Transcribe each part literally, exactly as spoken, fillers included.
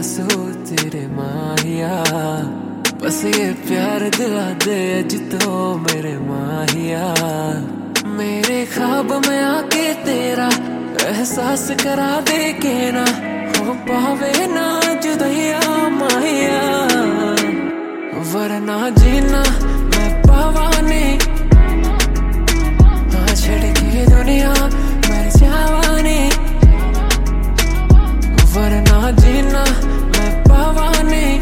आंसू तेरे माहिया, बस ये प्यार दिला दे अज तो मेरे माहिया। मेरे ख्वाब में आके तेरा एहसास करा दे के ना हो पावे ना जुदैया माहिया, वरना जीना मैं पावा नहीं। हाँ छड़ के दुनिया मर जावा नहीं, वरना जीना मैं पावा नहीं।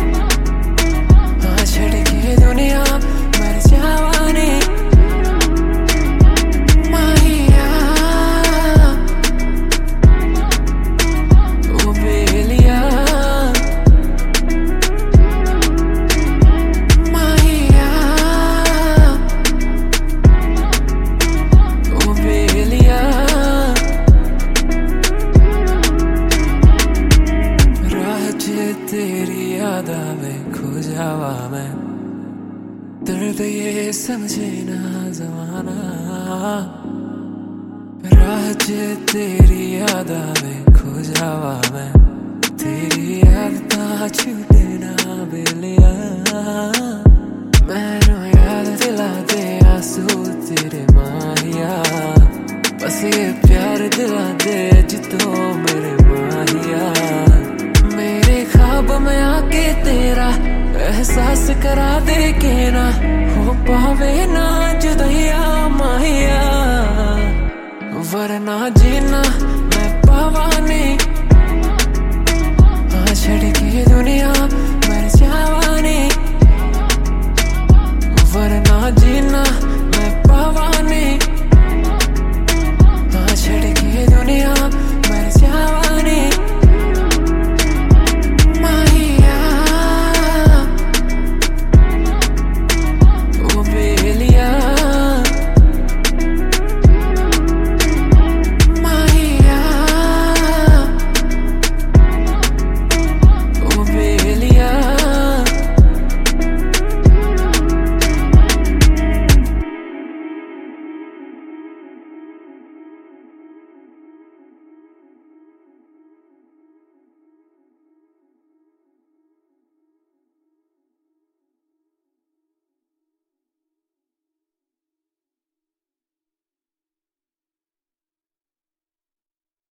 हाँ छड़ के दुनिया मर जावा नहीं। माहिया ओ बेलिया, माहिया ओ बेलिया। राह च तेरी याद आवे खो जावा मैं, दर्द ये समझे ना जमाना। राह च तेरी याद आवे खो जावा मैं, तेरी याद ता छूटे ना बेलिया। मैनू याद दिला दे आंसू तेरे माहिया, बस ये प्यार दिला दे अज तो मेरे माहिया। मेरे ख्वाब में आके तेरा एहसास करा दे के ना हो पावे ना जुदैया माहिया, वरना जीना मैं पावा नहीं।